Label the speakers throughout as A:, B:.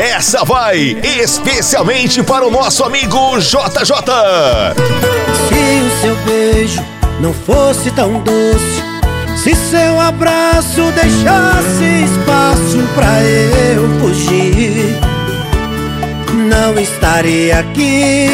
A: essa vai especialmente para o nosso amigo JJ.
B: Se o seu beijo não fosse tão doce, se seu abraço deixasse espaço pra eu fugir, não estaria aqui.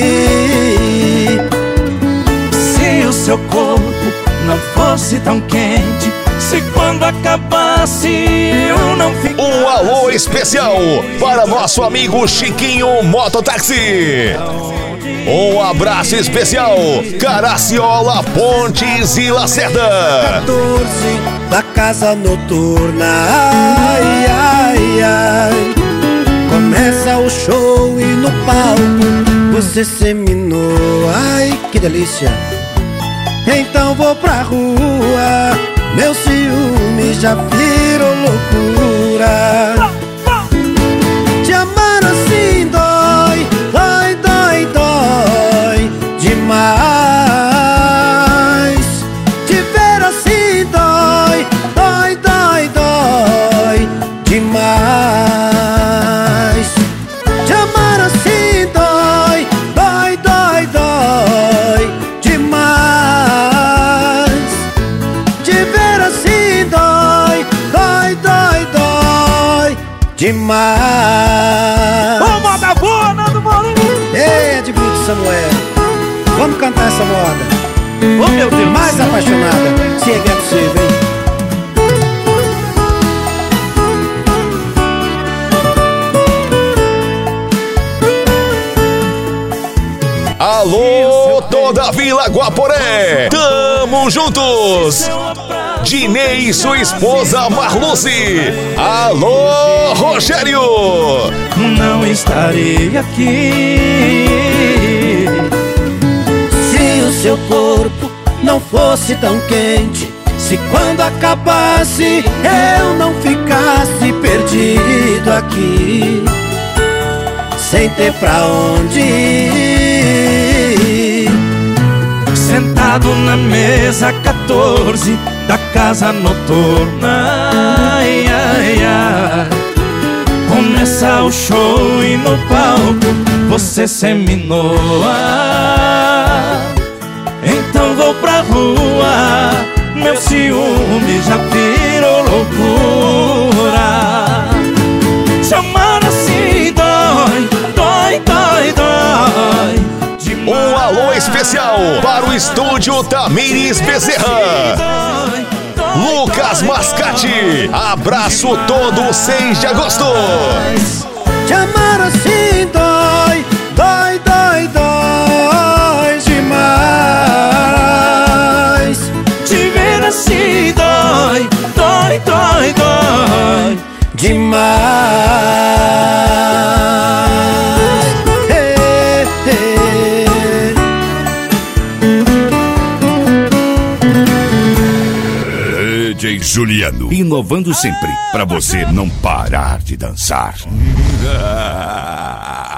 C: Se o seu corpo não fosse tão quente, se quando acabasse eu não ficasse.
A: Um alô especial para nosso amigo Chiquinho Mototáxi. Um abraço especial, Caraciola, Pontes e Lacerda.
B: 14 da casa noturna, ai, ai, ai. Começa o show e no palco você seminou, ai, que delícia. Então vou pra rua, meu ciúme já virou loucura. Te amar assim dói, dói, dói, dói demais. Te ver assim dói, dói, dói, dói demais. Te amar assim dói, dói, dói, dói demais. Te ver assim dói, dói, dói, dói demais.
C: Ô, moda boa, Nando Molinho!
B: Ei, Ed Brito Samuel, vamos cantar essa moda.
C: Ô, meu Deus!
B: Mais apaixonada, se é possível, hein?
A: Alô, toda Vila Guaporé, tamo juntos. Dinei e sua esposa Marluce. Alô, Rogério.
C: Não estarei aqui
B: Se o seu corpo não fosse tão quente, se quando acabasse eu não ficasse perdido aqui, sem ter pra onde ir.
C: sentado na mesa 14 da casa noturna. Ai, ai, ai. Começa o show e no palco você seminoa. Então vou pra rua, meu ciúme já virou loucura. Chamar assim dói, dói, dói, dói demais.
A: Um alô especial para o estúdio Tamires Bezerra. Lucas Mascate, abraço todo 6 de agosto.
B: Te amar assim dói, dói, dói, dói demais.
C: Te ver assim dói, dói, dói, dói
B: demais.
D: DJ Juliano, inovando sempre, pra você não parar de dançar.